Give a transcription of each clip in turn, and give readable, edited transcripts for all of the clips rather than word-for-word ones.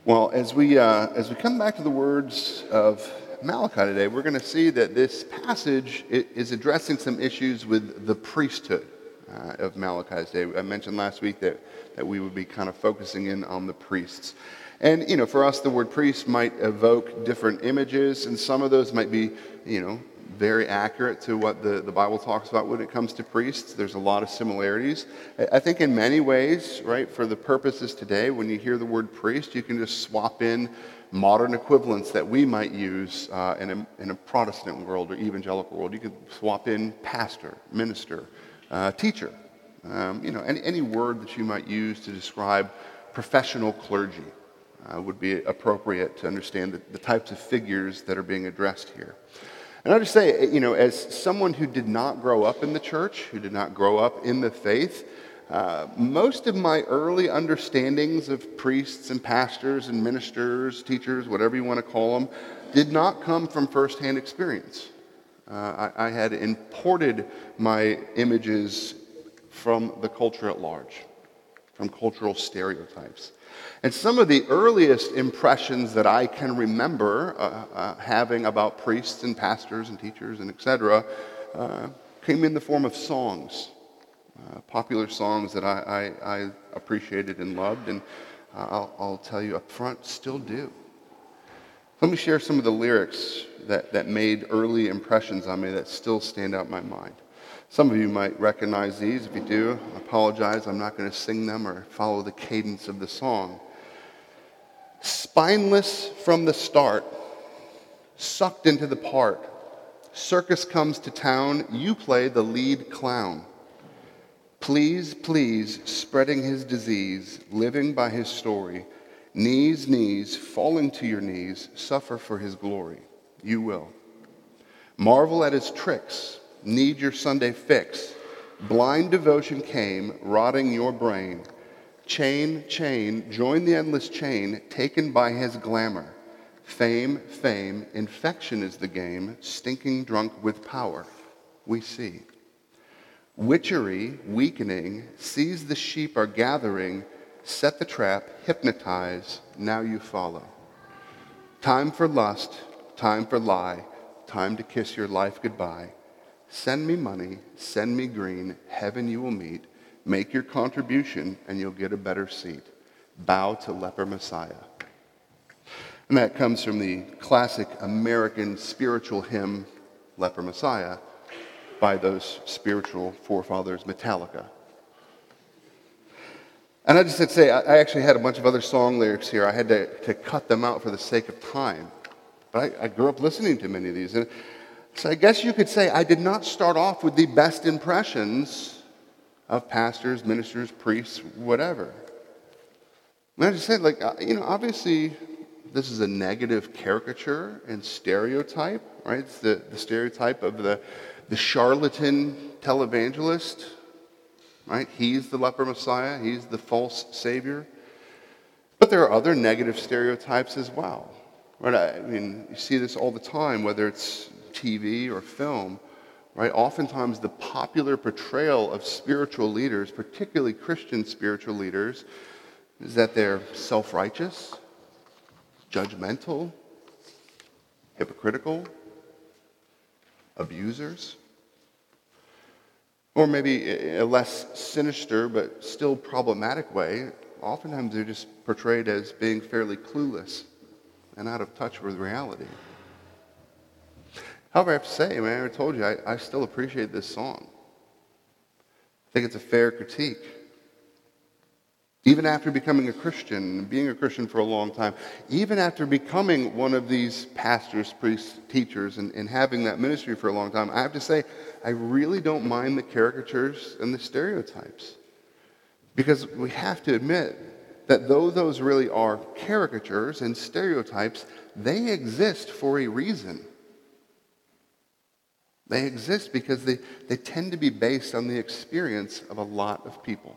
Well, as we come back to the words of Malachi today, we're going to see that this passage is addressing some issues with the priesthood of Malachi's day. I mentioned last week that we would be kind of focusing in on the priests. And, for us, the word priest might evoke different images, and some of those might be, very accurate to what the Bible talks about when it comes to priests. There's a lot of similarities. I think in many ways, right, for the purposes today, when you hear the word priest, you can just swap in modern equivalents that we might use in a Protestant world or evangelical world. You could swap in pastor, minister, teacher, any word that you might use to describe professional clergy would be appropriate to understand the types of figures that are being addressed here. And I'll just say, as someone who did not grow up in the church, who did not grow up in the faith, most of my early understandings of priests and pastors and ministers, teachers, whatever you want to call them, did not come from firsthand experience. I had imported my images from the culture at large, from cultural stereotypes. And some of the earliest impressions that I can remember having about priests and pastors and teachers and etc. Came in the form of songs, popular songs that I appreciated and loved, and I'll tell you up front, still do. Let me share some of the lyrics that made early impressions on me that still stand out in my mind. Some of you might recognize these. If you do, I apologize. I'm not going to sing them or follow the cadence of the song. Spineless from the start, sucked into the part. Circus comes to town, you play the lead clown. Please, please, spreading his disease, living by his story. Knees, knees, falling to your knees, suffer for his glory. You will. Marvel at his tricks, need your Sunday fix. Blind devotion came, rotting your brain. Chain, chain, join the endless chain, taken by his glamour. Fame, fame, infection is the game, stinking drunk with power. We see. Witchery, weakening, sees the sheep are gathering, set the trap, hypnotize, now you follow. Time for lust, time for lie, time to kiss your life goodbye. Send me money, send me green, heaven you will meet. Make your contribution and you'll get a better seat. Bow to leper Messiah. And that comes from the classic American spiritual hymn, Leper Messiah, by those spiritual forefathers, Metallica. And I just had to say, I actually had a bunch of other song lyrics here. I had to cut them out for the sake of time. But I grew up listening to many of these. And so I guess you could say I did not start off with the best impressions of pastors, ministers, priests, whatever. And I just said, obviously this is a negative caricature and stereotype, right? It's the stereotype of the charlatan televangelist, right? He's the leper Messiah. He's the false savior. But there are other negative stereotypes as well, right? I mean, you see this all the time, whether it's TV or film, right? Oftentimes the popular portrayal of spiritual leaders, particularly Christian spiritual leaders, is that they're self-righteous, judgmental, hypocritical, abusers, or maybe a less sinister but still problematic way. Oftentimes they're just portrayed as being fairly clueless and out of touch with reality. However, I have to say, I told you, I still appreciate this song. I think it's a fair critique. Even after becoming a Christian, and being a Christian for a long time, even after becoming one of these pastors, priests, teachers, and having that ministry for a long time, I have to say, I really don't mind the caricatures and the stereotypes. Because we have to admit that though those really are caricatures and stereotypes, they exist for a reason. They exist because they tend to be based on the experience of a lot of people.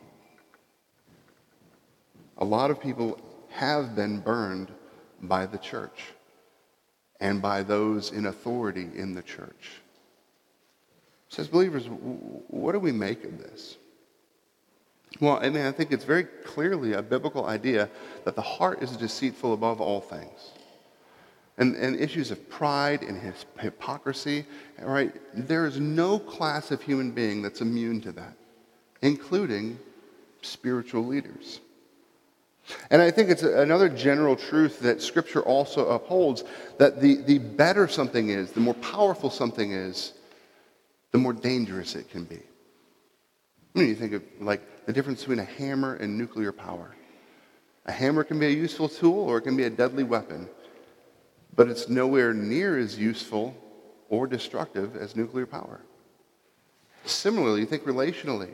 A lot of people have been burned by the church and by those in authority in the church. So as believers, what do we make of this? Well, I mean, I think it's very clearly a biblical idea that the heart is deceitful above all things. And issues of pride and hypocrisy, right? There is no class of human being that's immune to that, including spiritual leaders. And I think it's another general truth that Scripture also upholds, that the better something is, the more powerful something is, the more dangerous it can be. I mean, you think of like the difference between a hammer and nuclear power. A hammer can be a useful tool or it can be a deadly weapon, but it's nowhere near as useful or destructive as nuclear power. Similarly, you think relationally.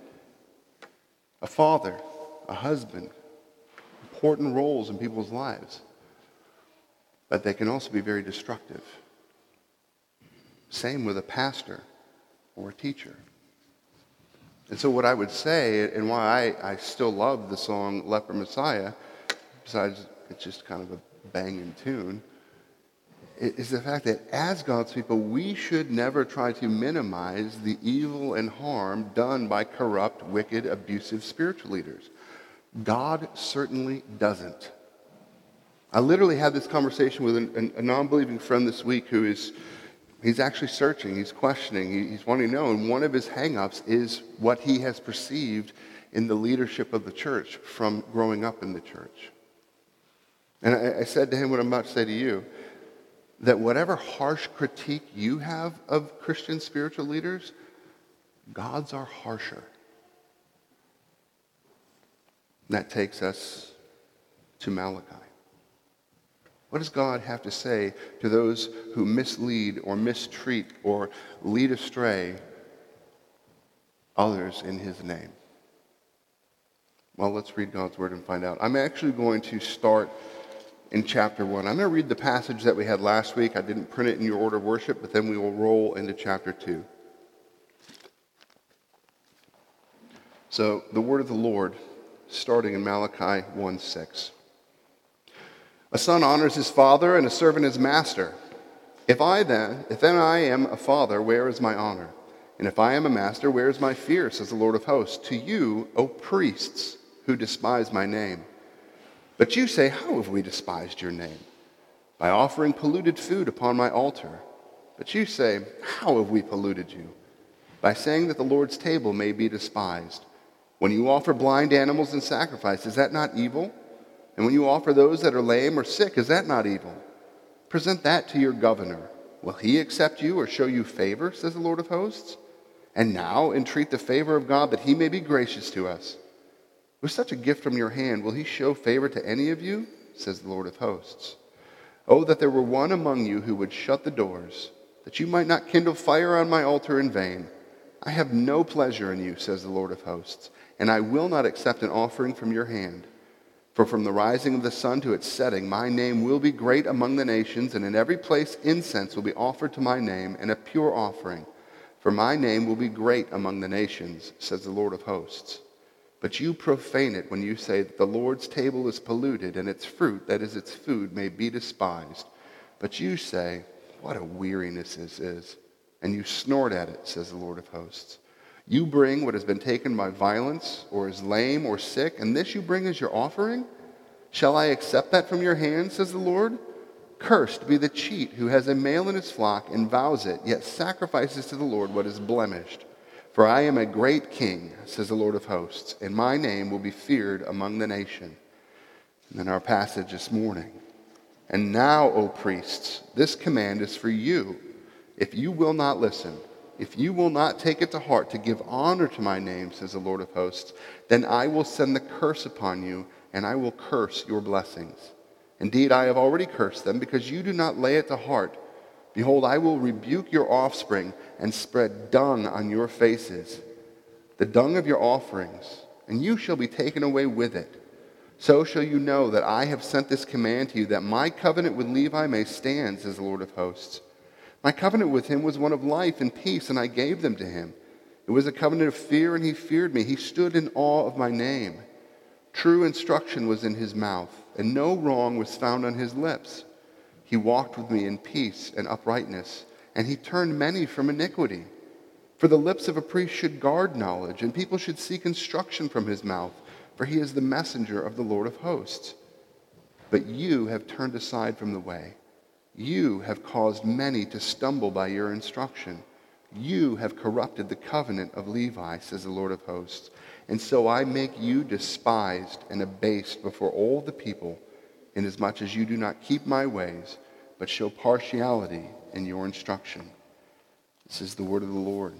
A father, a husband, important roles in people's lives, but they can also be very destructive. Same with a pastor or a teacher. And so what I would say, and why I still love the song Leper Messiah, besides it's just kind of a banging tune, is the fact that as God's people, we should never try to minimize the evil and harm done by corrupt, wicked, abusive spiritual leaders. God certainly doesn't. I literally had this conversation with a non-believing friend this week he's actually searching, he's questioning, he's wanting to know, and one of his hang-ups is what he has perceived in the leadership of the church from growing up in the church. And I said to him what I'm about to say to you, that whatever harsh critique you have of Christian spiritual leaders, God's are harsher. And that takes us to Malachi. What does God have to say to those who mislead or mistreat or lead astray others in his name? Well, let's read God's word and find out. I'm actually going to start in chapter 1. I'm going to read the passage that we had last week. I didn't print it in your order of worship, but then we will roll into chapter 2. So, the word of the Lord, starting in Malachi 1:6. A son honors his father, and a servant his master. If then I am a father, where is my honor? And if I am a master, where is my fear, says the Lord of hosts? To you, O priests, who despise my name. But you say, how have we despised your name? By offering polluted food upon my altar. But you say, how have we polluted you? By saying that the Lord's table may be despised. When you offer blind animals in sacrifice, is that not evil? And when you offer those that are lame or sick, is that not evil? Present that to your governor. Will he accept you or show you favor, says the Lord of hosts? And now entreat the favor of God that he may be gracious to us. With such a gift from your hand, will he show favor to any of you, says the Lord of hosts? Oh, that there were one among you who would shut the doors, that you might not kindle fire on my altar in vain. I have no pleasure in you, says the Lord of hosts, and I will not accept an offering from your hand. For from the rising of the sun to its setting, my name will be great among the nations, and in every place incense will be offered to my name, and a pure offering. For my name will be great among the nations, says the Lord of hosts. But you profane it when you say that the Lord's table is polluted, and its fruit, that is its food, may be despised. But you say, what a weariness this is. And you snort at it, says the Lord of hosts. You bring what has been taken by violence, or is lame or sick, and this you bring as your offering? Shall I accept that from your hand, says the Lord? Cursed be the cheat who has a male in his flock and vows it, yet sacrifices to the Lord what is blemished. For I am a great king, says the Lord of hosts, and my name will be feared among the nation. And then our passage this morning. And now, O priests, this command is for you. If you will not listen, if you will not take it to heart to give honor to my name, says the Lord of hosts, then I will send the curse upon you, and I will curse your blessings. Indeed, I have already cursed them, because you do not lay it to heart. Behold, I will rebuke your offspring and spread dung on your faces, the dung of your offerings, and you shall be taken away with it. So shall you know that I have sent this command to you, that my covenant with Levi may stand, says the Lord of hosts. My covenant with him was one of life and peace, and I gave them to him. It was a covenant of fear, and he feared me. He stood in awe of my name. True instruction was in his mouth, and no wrong was found on his lips. He walked with me in peace and uprightness, and he turned many from iniquity. For the lips of a priest should guard knowledge, and people should seek instruction from his mouth, for he is the messenger of the Lord of hosts. But you have turned aside from the way. You have caused many to stumble by your instruction. You have corrupted the covenant of Levi, says the Lord of hosts. And so I make you despised and abased before all the people, inasmuch as you do not keep my ways, but show partiality in your instruction. This is the word of the Lord.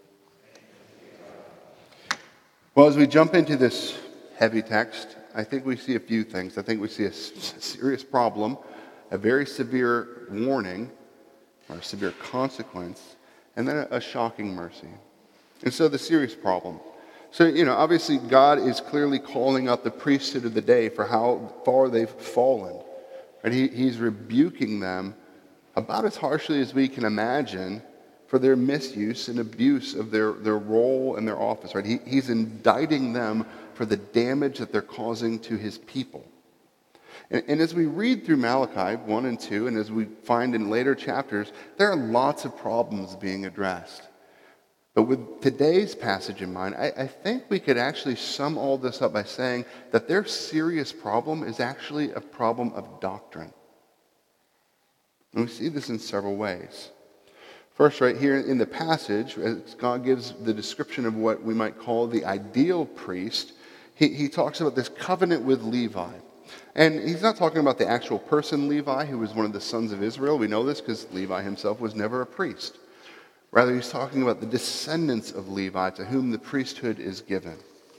Well, as we jump into this heavy text, I think we see a few things. I think we see a serious problem, a very severe warning, or a severe consequence, and then a shocking mercy. And so the serious problem. So, obviously God is clearly calling out the priesthood of the day for how far they've fallen. Right? He's rebuking them about as harshly as we can imagine for their misuse and abuse of their role and their office. Right? He's indicting them for the damage that they're causing to his people. And as we read through Malachi 1 and 2, and as we find in later chapters, there are lots of problems being addressed. But with today's passage in mind, I think we could actually sum all this up by saying that their serious problem is actually a problem of doctrine. And we see this in several ways. First, right here in the passage, as God gives the description of what we might call the ideal priest, he talks about this covenant with Levi. And he's not talking about the actual person Levi, who was one of the sons of Israel. We know this because Levi himself was never a priest. Rather, he's talking about the descendants of Levi to whom the priesthood is given.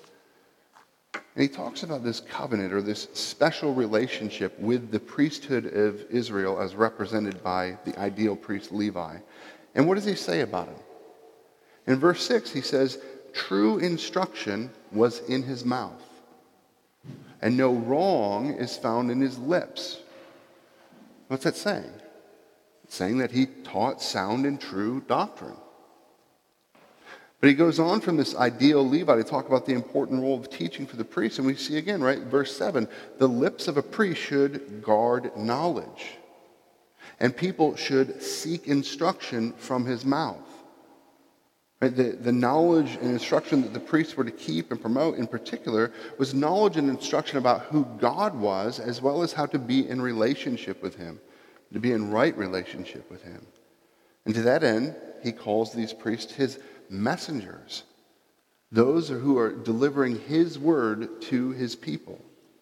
And he talks about this covenant or this special relationship with the priesthood of Israel as represented by the ideal priest Levi. And what does he say about him? In verse 6, he says, true instruction was in his mouth, and no wrong is found in his lips. What's that saying? It's saying that he taught sound and true doctrine. But he goes on from this ideal Levi to talk about the important role of teaching for the priest. And we see again, right, verse 7, the lips of a priest should guard knowledge, and people should seek instruction from his mouth. Right? The knowledge and instruction that the priests were to keep and promote in particular was knowledge and instruction about who God was, as well as how to be in relationship with him, to be in right relationship with him. And to that end, he calls these priests his messengers, those who are delivering his word to his people.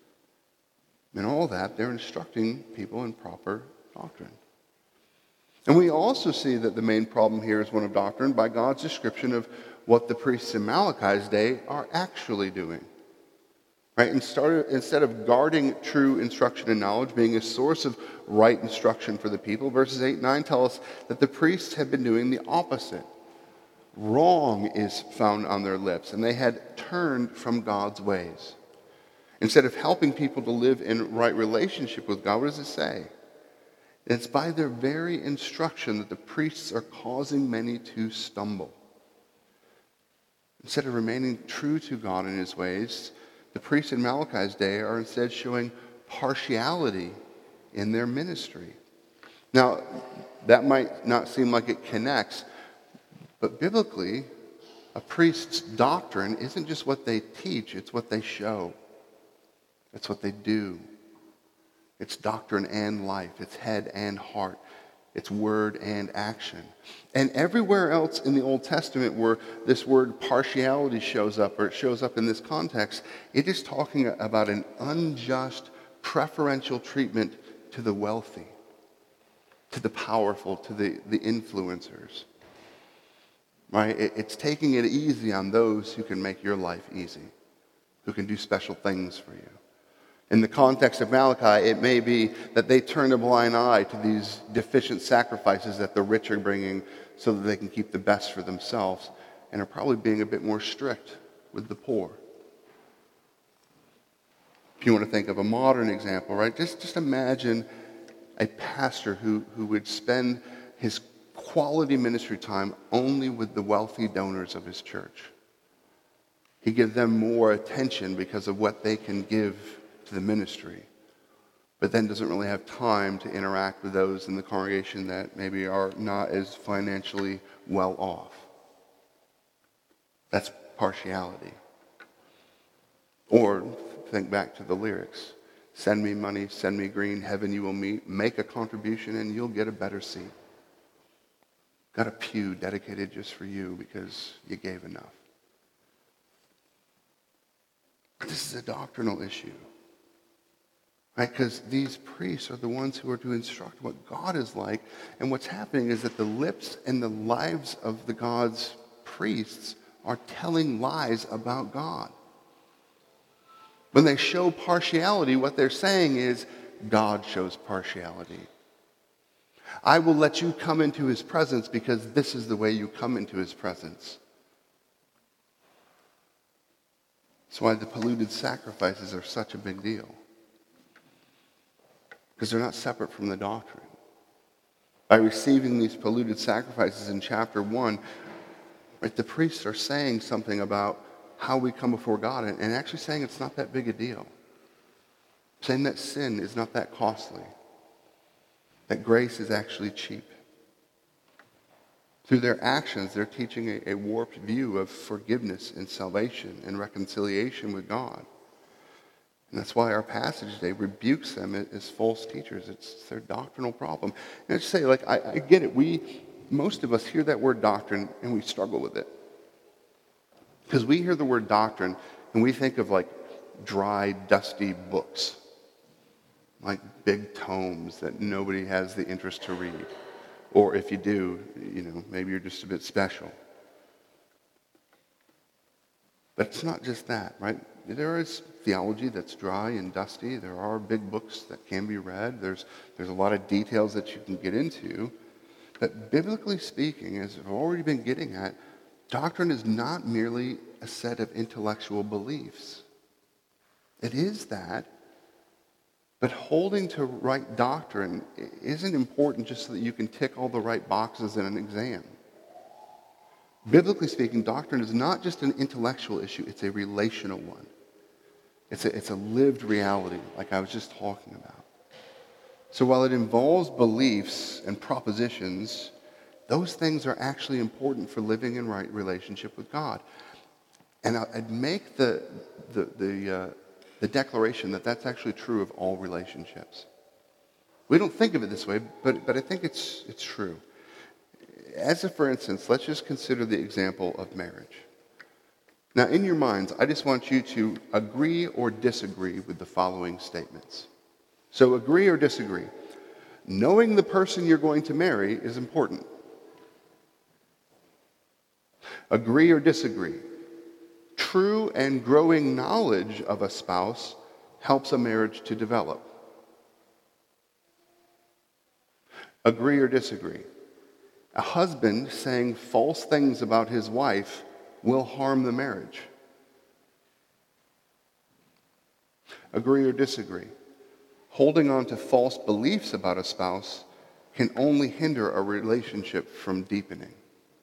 And all that, they're instructing people in proper doctrine. And we also see that the main problem here is one of doctrine by God's description of what the priests in Malachi's day are actually doing. Right? Instead of guarding true instruction and knowledge, being a source of right instruction for the people, verses 8 and 9 tell us that the priests had been doing the opposite. Wrong is found on their lips, and they had turned from God's ways. Instead of helping people to live in right relationship with God, what does it say? It's by their very instruction that the priests are causing many to stumble. Instead of remaining true to God in his ways, the priests in Malachi's day are instead showing partiality in their ministry. Now, that might not seem like it connects, but biblically, a priest's doctrine isn't just what they teach, it's what they show. It's what they do. It's doctrine and life. It's head and heart. It's word and action. And everywhere else in the Old Testament where this word partiality shows up, or it shows up in this context, it is talking about an unjust, preferential treatment to the wealthy, to the powerful, to the influencers. Right? It's taking it easy on those who can make your life easy, who can do special things for you. In the context of Malachi, it may be that they turn a blind eye to these deficient sacrifices that the rich are bringing so that they can keep the best for themselves, and are probably being a bit more strict with the poor. If you want to think of a modern example, right? Just imagine a pastor who would spend his quality ministry time only with the wealthy donors of his church. He gives them more attention because of what they can give to the ministry, but then doesn't really have time to interact with those in the congregation that maybe are not as financially well off. That's partiality. Or think back to the lyrics. Send me money, send me green, heaven you will meet. Make a contribution and you'll get a better seat. Got a pew dedicated just for you because you gave enough. This is a doctrinal issue. Right? Because these priests are the ones who are to instruct what God is like. And what's happening is that the lips and the lives of the God's priests are telling lies about God. When they show partiality, what they're saying is, God shows partiality. I will let you come into his presence because this is the way you come into his presence. That's why the polluted sacrifices are such a big deal. Because they're not separate from the doctrine. By receiving these polluted sacrifices in chapter 1, right, the priests are saying something about how we come before God, and actually saying it's not that big a deal. Saying that sin is not that costly. That grace is actually cheap. Through their actions, they're teaching a warped view of forgiveness and salvation and reconciliation with God. And that's why our passage today rebukes them as false teachers. It's their doctrinal problem. And I just say, I get it. Most of us hear that word doctrine and we struggle with it. Because we hear the word doctrine and we think of dry, dusty books. Like big tomes that nobody has the interest to read. Or if you do, maybe you're just a bit special. But it's not just that, right? There is theology that's dry and dusty. There are big books that can be read. There's a lot of details that you can get into. But biblically speaking, as I've already been getting at, doctrine is not merely a set of intellectual beliefs. It is that. But holding to right doctrine isn't important just so that you can tick all the right boxes in an exam. Biblically speaking, doctrine is not just an intellectual issue, it's a relational one. It's a lived reality, like I was just talking about. So while it involves beliefs and propositions, those things are actually important for living in right relationship with God. And I'd make the declaration that that's actually true of all relationships. We don't think of it this way, but I think it's true. As for instance, let's just consider the example of marriage. Now, in your minds, I just want you to agree or disagree with the following statements. So agree or disagree. Knowing the person you're going to marry is important. Agree or disagree. True and growing knowledge of a spouse helps a marriage to develop. Agree or disagree. A husband saying false things about his wife will harm the marriage. Agree or disagree. Holding on to false beliefs about a spouse can only hinder a relationship from deepening.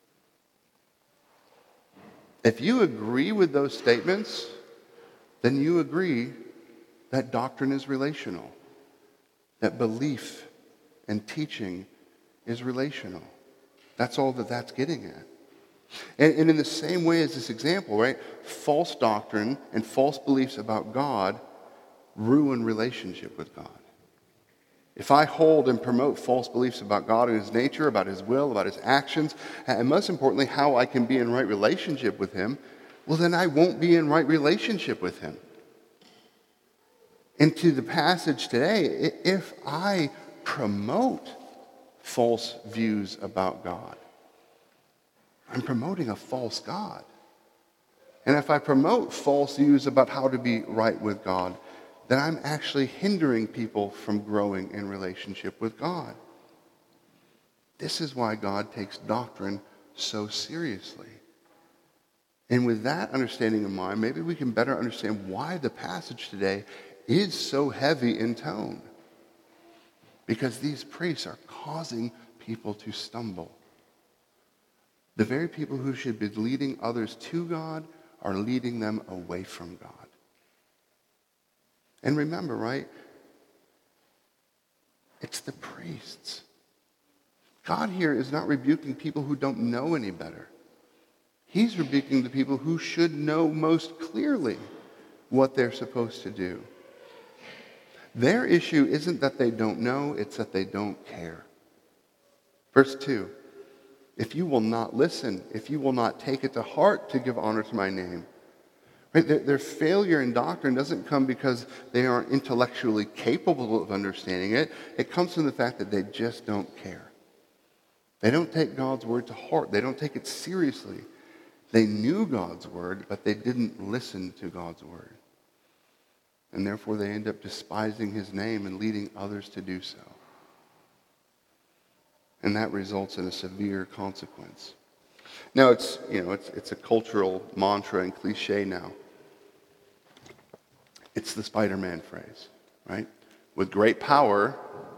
If you agree with those statements, then you agree that doctrine is relational, that belief and teaching is relational. That's all that's getting at. And in the same way as this example, right, false doctrine and false beliefs about God ruin relationship with God. If I hold and promote false beliefs about God and his nature, about his will, about his actions, and most importantly, how I can be in right relationship with him, well, then I won't be in right relationship with him. And to the passage today, if I promote false views about God, I'm promoting a false God. And if I promote false views about how to be right with God, then I'm actually hindering people from growing in relationship with God. This is why God takes doctrine so seriously. And with that understanding in mind, maybe we can better understand why the passage today is so heavy in tone. Because these priests are causing people to stumble. The very people who should be leading others to God are leading them away from God. And remember, right? It's the priests. God here is not rebuking people who don't know any better. He's rebuking the people who should know most clearly what they're supposed to do. Their issue isn't that they don't know, it's that they don't care. Verse 2, if you will not listen, if you will not take it to heart to give honor to my name. Right? Their failure in doctrine doesn't come because they aren't intellectually capable of understanding it. It comes from the fact that they just don't care. They don't take God's word to heart. They don't take it seriously. They knew God's word, but they didn't listen to God's word. And therefore they end up despising his name and leading others to do so. And that results in a severe consequence. Now it's a cultural mantra and cliche now. It's the Spider-Man phrase, right? With great power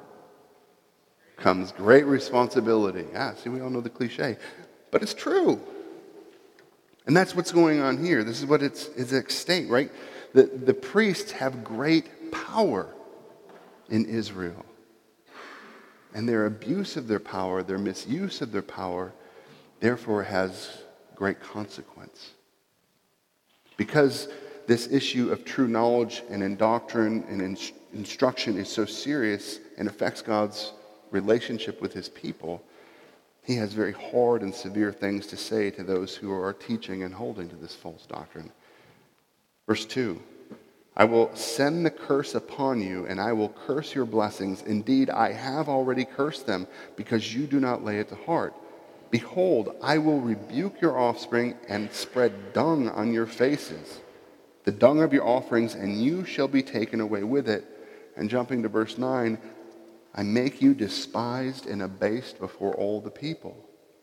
comes great responsibility. See, we all know the cliche, but it's true. And that's what's going on here. This is what is at stake, right? The priests have great power in Israel. And their abuse of their power, their misuse of their power, therefore has great consequence. Because this issue of true knowledge and in doctrine and instruction is so serious and affects God's relationship with his people, he has very hard and severe things to say to those who are teaching and holding to this false doctrine. Verse 2, I will send the curse upon you, and I will curse your blessings. Indeed, I have already cursed them, because you do not lay it to heart. Behold, I will rebuke your offspring and spread dung on your faces, the dung of your offerings, and you shall be taken away with it. And jumping to verse 9, I make you despised and abased before all the people.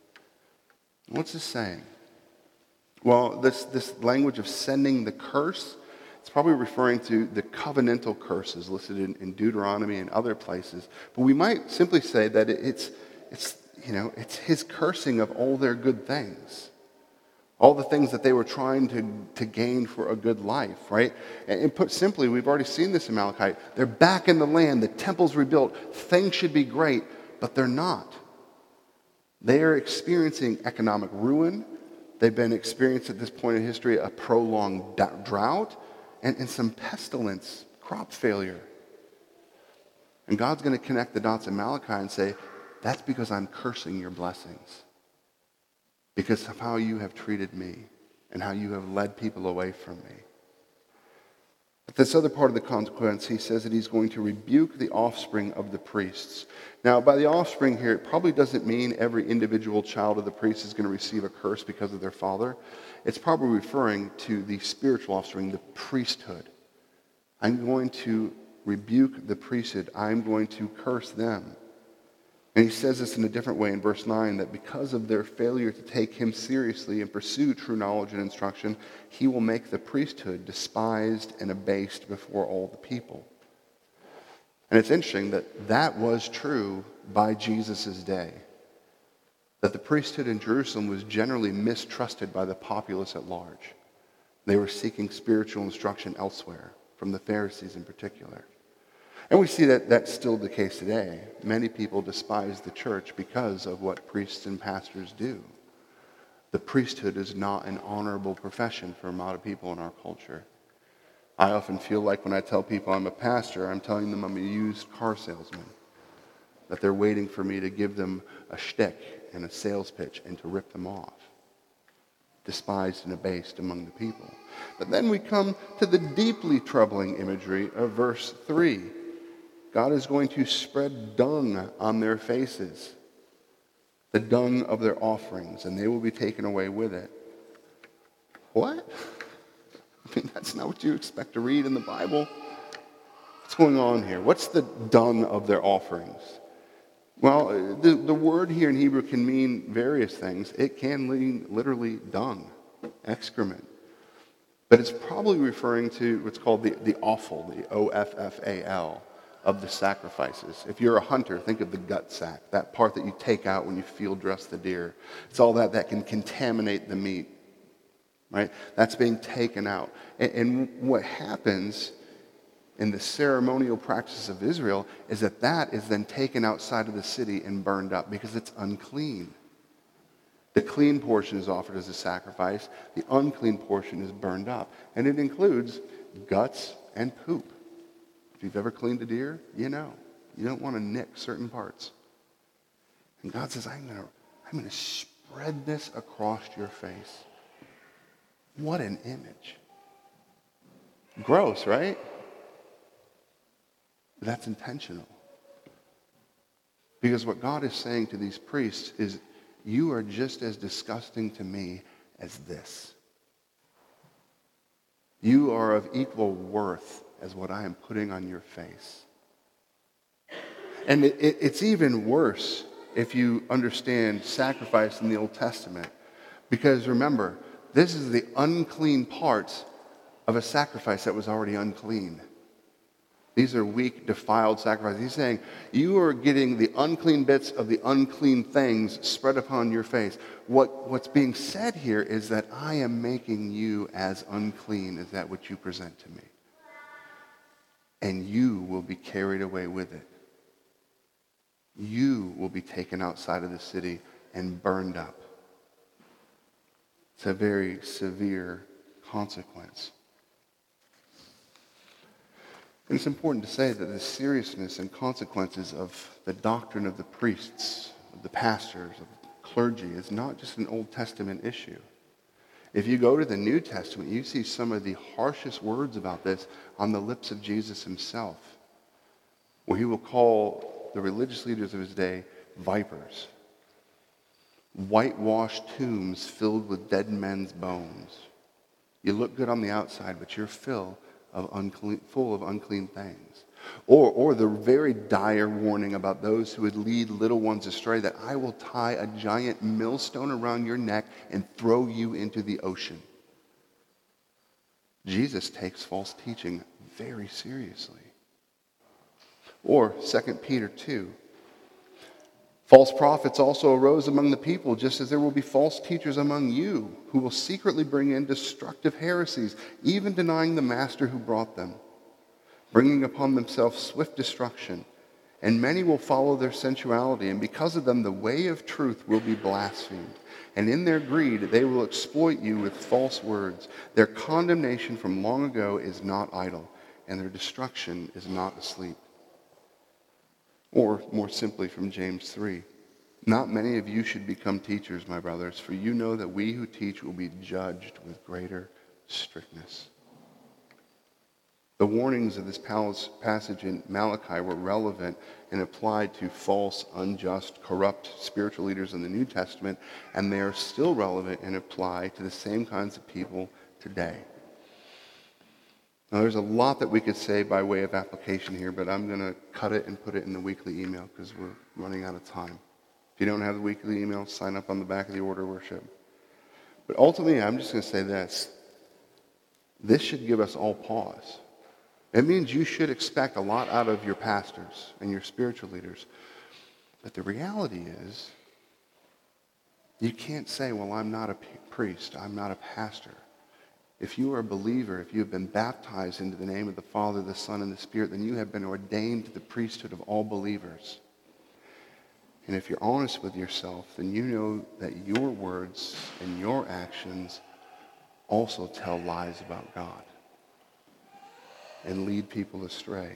What's this saying? Well, this language of sending the curse, it's probably referring to the covenantal curses listed in Deuteronomy and other places. But we might simply say that it's his cursing of all their good things. All the things that they were trying to gain for a good life, right? And put simply, we've already seen this in Malachi. They're back in the land. The temple's rebuilt. Things should be great, but they're not. They are experiencing economic ruin. They've been experiencing at this point in history a prolonged drought and some pestilence, crop failure. And God's going to connect the dots in Malachi and say, that's because I'm cursing your blessings. Because of how you have treated me and how you have led people away from me. But this other part of the consequence, he says that he's going to rebuke the offspring of the priests. Now, by the offspring here, it probably doesn't mean every individual child of the priest is going to receive a curse because of their father. It's probably referring to the spiritual offspring, the priesthood. I'm going to rebuke the priesthood. I'm going to curse them. And he says this in a different way in verse 9, that because of their failure to take him seriously and pursue true knowledge and instruction, he will make the priesthood despised and abased before all the people. And it's interesting that was true by Jesus' day. That the priesthood in Jerusalem was generally mistrusted by the populace at large. They were seeking spiritual instruction elsewhere, from the Pharisees in particular. And we see that that's still the case today. Many people despise the church because of what priests and pastors do. The priesthood is not an honorable profession for a lot of people in our culture. I often feel like when I tell people I'm a pastor, I'm telling them I'm a used car salesman. That they're waiting for me to give them a shtick and a sales pitch and to rip them off. Despised and abased among the people. But then we come to the deeply troubling imagery of verse 3. God is going to spread dung on their faces, the dung of their offerings, and they will be taken away with it. What? I mean, that's not what you expect to read in the Bible. What's going on here? What's the dung of their offerings? Well, the word here in Hebrew can mean various things. It can mean literally dung, excrement. But it's probably referring to what's called the offal, the O-F-F-A-L, of the sacrifices. If you're a hunter, think of the gut sack, that part that you take out when you field dress the deer. It's all that can contaminate the meat, right? That's being taken out. And what happens in the ceremonial practices of Israel is that is then taken outside of the city and burned up because it's unclean. The clean portion is offered as a sacrifice. The unclean portion is burned up. And it includes guts and poop. If you've ever cleaned a deer, you know. You don't want to nick certain parts. And God says, I'm going to spread this across your face. What an image. Gross, right? But that's intentional. Because what God is saying to these priests is, you are just as disgusting to me as this. You are of equal worth as what I am putting on your face. And it's even worse if you understand sacrifice in the Old Testament. Because remember, this is the unclean parts of a sacrifice that was already unclean. These are weak, defiled sacrifices. He's saying, you are getting the unclean bits of the unclean things spread upon your face. What's being said here is that I am making you as unclean as that which you present to me. And you will be carried away with it. You will be taken outside of the city and burned up. It's a very severe consequence. And it's important to say that the seriousness and consequences of the doctrine of the priests, of the pastors, of the clergy is not just an Old Testament issue. If you go to the New Testament, you see some of the harshest words about this on the lips of Jesus himself, where he will call the religious leaders of his day vipers, whitewashed tombs filled with dead men's bones. You look good on the outside, but you're full of unclean things. Or the very dire warning about those who would lead little ones astray, that I will tie a giant millstone around your neck and throw you into the ocean. Jesus takes false teaching very seriously. Or 2 Peter 2. False prophets also arose among the people, just as there will be false teachers among you, who will secretly bring in destructive heresies, even denying the master who brought them, bringing upon themselves swift destruction. And many will follow their sensuality, and because of them the way of truth will be blasphemed. And in their greed they will exploit you with false words. Their condemnation from long ago is not idle, and their destruction is not asleep. Or, more simply, from James 3, not many of you should become teachers, my brothers, for you know that we who teach will be judged with greater strictness. The warnings of this passage in Malachi were relevant and applied to false, unjust, corrupt spiritual leaders in the New Testament, and they are still relevant and apply to the same kinds of people today. Now, there's a lot that we could say by way of application here, but I'm going to cut it and put it in the weekly email because we're running out of time. If you don't have the weekly email, sign up on the back of the order of worship. But ultimately, I'm just going to say this. This should give us all pause. It means you should expect a lot out of your pastors and your spiritual leaders. But the reality is, you can't say, well, I'm not a priest, I'm not a pastor. If you are a believer, if you have been baptized into the name of the Father, the Son, and the Spirit, then you have been ordained to the priesthood of all believers. And if you're honest with yourself, then you know that your words and your actions also tell lies about God and lead people astray.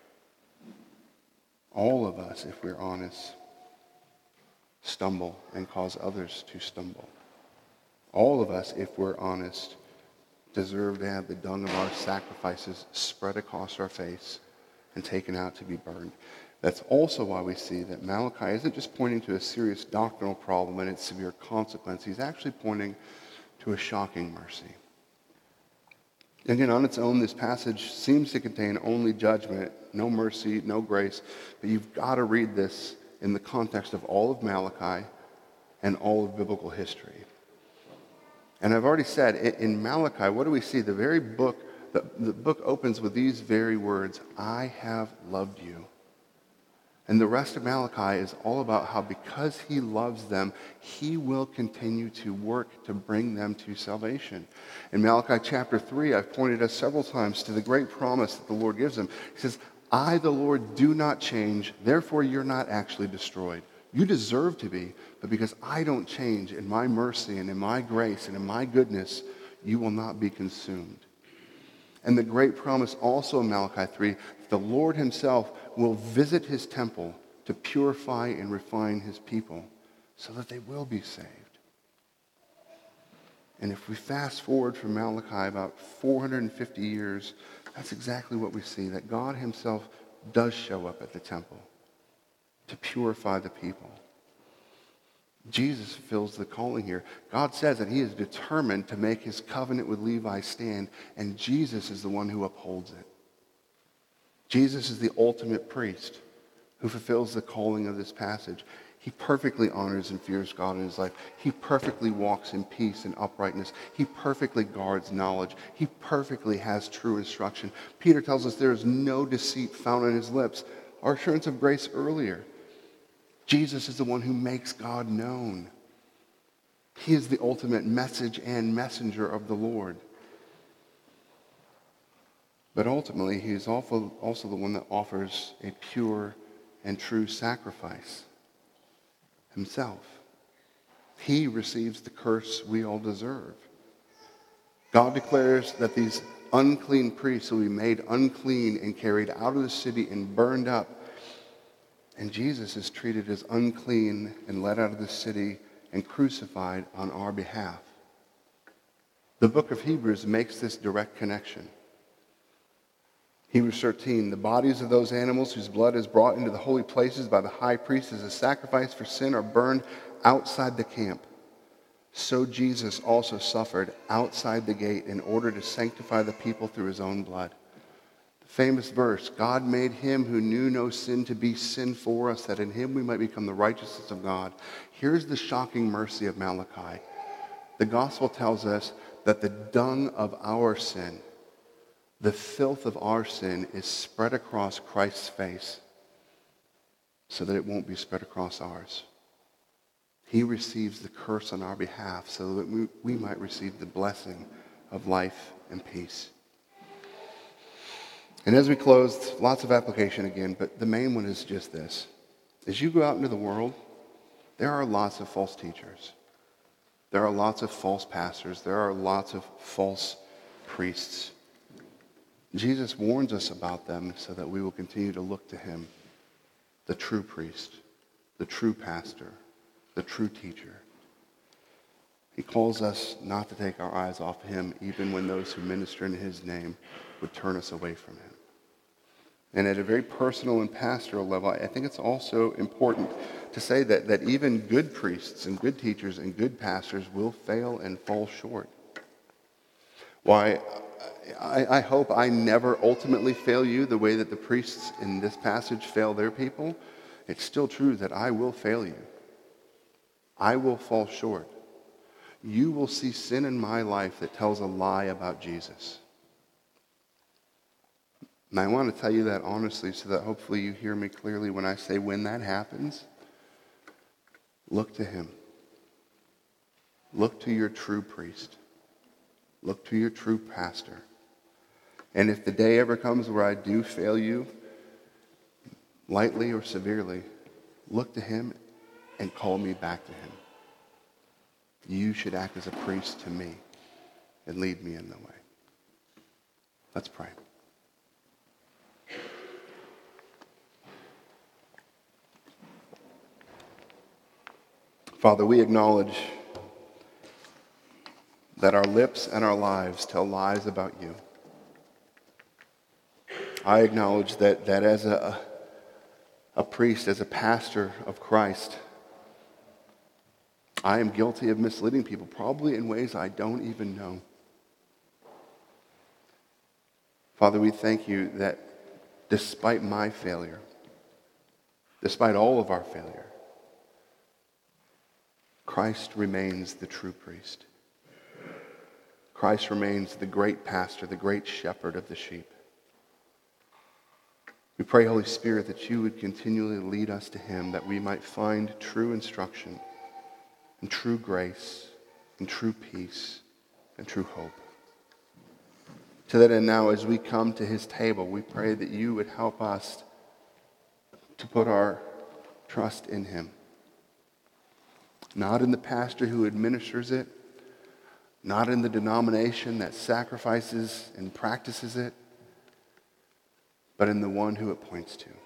All of us, if we're honest, stumble and cause others to stumble. All of us, if we're honest, deserve to have the dung of our sacrifices spread across our face and taken out to be burned. That's also why we see that Malachi isn't just pointing to a serious doctrinal problem and its severe consequence. He's actually pointing to a shocking mercy. Again, on its own, this passage seems to contain only judgment, no mercy, no grace, but you've got to read this in the context of all of Malachi and all of biblical history. And I've already said, in Malachi, what do we see? The very book, the book opens with these very words, I have loved you. And the rest of Malachi is all about how because he loves them, he will continue to work to bring them to salvation. In Malachi chapter 3, I've pointed us several times to the great promise that the Lord gives them. He says, I, the Lord, do not change, therefore you're not actually destroyed. You deserve to be, but because I don't change in my mercy and in my grace and in my goodness, you will not be consumed. And the great promise also in Malachi 3, the Lord himself will visit his temple to purify and refine his people so that they will be saved. And if we fast forward from Malachi about 450 years, that's exactly what we see, that God himself does show up at the temple to purify the people. Jesus fulfills the calling here. God says that he is determined to make his covenant with Levi stand, and Jesus is the one who upholds it. Jesus is the ultimate priest who fulfills the calling of this passage. He perfectly honors and fears God in his life. He perfectly walks in peace and uprightness. He perfectly guards knowledge. He perfectly has true instruction. Peter tells us there is no deceit found on his lips. Our assurance of grace earlier. Jesus is the one who makes God known. He is the ultimate message and messenger of the Lord. But ultimately, he is also the one that offers a pure and true sacrifice himself. He receives the curse we all deserve. God declares that these unclean priests will be made unclean and carried out of the city and burned up. And Jesus is treated as unclean and led out of the city and crucified on our behalf. The book of Hebrews makes this direct connection. Hebrews 13, the bodies of those animals whose blood is brought into the holy places by the high priest as a sacrifice for sin are burned outside the camp. So Jesus also suffered outside the gate in order to sanctify the people through his own blood. Famous verse, God made him who knew no sin to be sin for us, that in him we might become the righteousness of God. Here's the shocking mercy of Malachi. The gospel tells us that the dung of our sin, the filth of our sin, is spread across Christ's face so that it won't be spread across ours. He receives the curse on our behalf so that we might receive the blessing of life and peace. And as we close, lots of application again, but the main one is just this. As you go out into the world, there are lots of false teachers. There are lots of false pastors. There are lots of false priests. Jesus warns us about them so that we will continue to look to him, the true priest, the true pastor, the true teacher. He calls us not to take our eyes off him, even when those who minister in his name would turn us away from him. And at a very personal and pastoral level, I think it's also important to say that even good priests and good teachers and good pastors will fail and fall short. Why, I hope I never ultimately fail you the way that the priests in this passage fail their people. It's still true that I will fail you. I will fall short. You will see sin in my life that tells a lie about Jesus. And I want to tell you that honestly so that hopefully you hear me clearly when I say when that happens, look to him. Look to your true priest. Look to your true pastor. And if the day ever comes where I do fail you, lightly or severely, look to him and call me back to him. You should act as a priest to me and lead me in the way. Let's pray. Father, we acknowledge that our lips and our lives tell lies about you. I acknowledge that as a priest, as a pastor of Christ, I am guilty of misleading people, probably in ways I don't even know. Father, we thank you that despite my failure, despite all of our failure, Christ remains the true priest. Christ remains the great pastor, the great shepherd of the sheep. We pray, Holy Spirit, that you would continually lead us to him, that we might find true instruction and true grace and true peace and true hope. To that end now, as we come to his table, we pray that you would help us to put our trust in him, not in the pastor who administers it, not in the denomination that sacrifices and practices it, but in the one who it points to.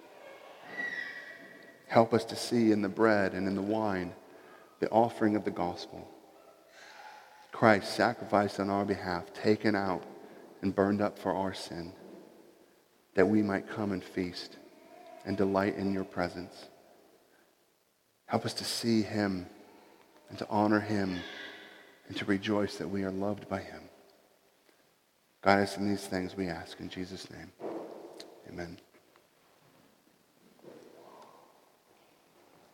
Help us to see in the bread and in the wine the offering of the gospel. Christ sacrificed on our behalf, taken out and burned up for our sin, that we might come and feast and delight in your presence. Help us to see him and to honor him and to rejoice that we are loved by him. Guide us in these things, we ask in Jesus' name. Amen.